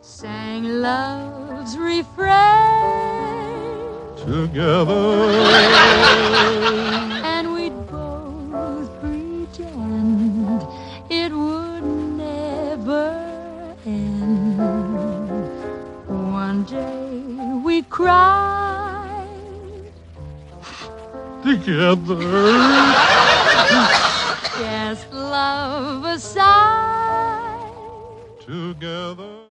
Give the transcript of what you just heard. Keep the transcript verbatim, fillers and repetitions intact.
sang love's refrain together, and we'd both pretend it would never end. One day we cried together. Cast love aside Together.